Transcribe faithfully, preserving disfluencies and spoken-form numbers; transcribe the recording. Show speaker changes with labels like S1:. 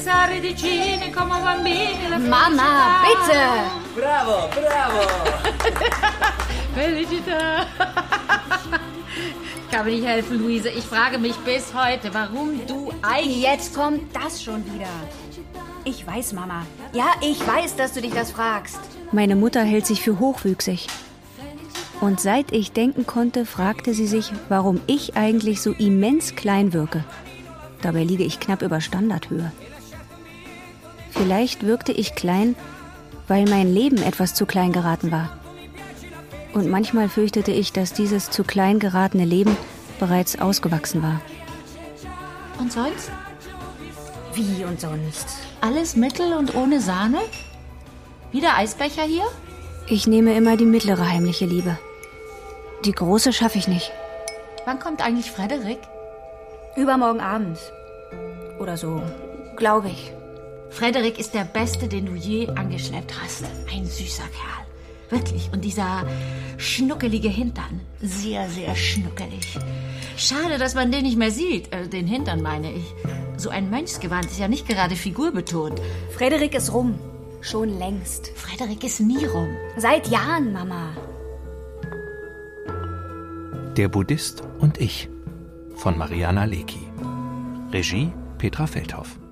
S1: scherzare di cine come bambini.
S2: Mama, bitte!
S3: Bravo, bravo!
S1: Felicità! Ich kann mir nicht helfen, Luise. Ich frage mich bis heute, warum du eigentlich...
S2: Jetzt kommt das schon wieder. Ich weiß, Mama. Ja, ich weiß, dass du dich das fragst.
S4: Meine Mutter hält sich für hochwüchsig. Und seit ich denken konnte, fragte sie sich, warum ich eigentlich so immens klein wirke. Dabei liege ich knapp über Standardhöhe. Vielleicht wirkte ich klein, weil mein Leben etwas zu klein geraten war. Und manchmal fürchtete ich, dass dieses zu klein geratene Leben bereits ausgewachsen war.
S1: Und sonst?
S2: Wie und sonst?
S1: Alles mittel und ohne Sahne? Wieder Eisbecher hier?
S4: Ich nehme immer die mittlere heimliche Liebe. Die große schaffe ich nicht.
S1: Wann kommt eigentlich Frederik?
S2: Übermorgen Abend. Oder so, glaube ich.
S1: Frederik ist der Beste, den du je angeschleppt hast. Ein süßer Kerl. Wirklich. Und dieser schnuckelige Hintern. Sehr, sehr schnuckelig. Schade, dass man den nicht mehr sieht. Äh, den Hintern meine ich. So ein Mönchsgewand ist ja nicht gerade figurbetont.
S2: Frederik ist rum. Schon längst.
S1: Frederik ist nie rum.
S2: Seit Jahren, Mama.
S5: Der Buddhist und ich von Mariana Lecki. Regie Petra Feldhoff.